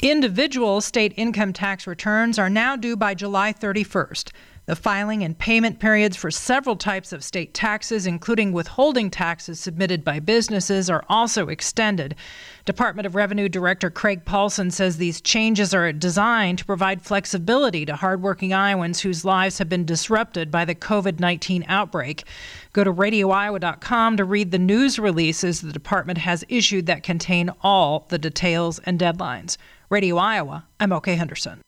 Individual state income tax returns are now due by July 31st. The filing and payment periods for several types of state taxes, including withholding taxes submitted by businesses, are also extended. Department of Revenue Director Craig Paulson says these changes are designed to provide flexibility to hardworking Iowans whose lives have been disrupted by the COVID-19 outbreak. Go to radioiowa.com to read the news releases the department has issued that contain all the details and deadlines. Radio Iowa, I'm OK Henderson.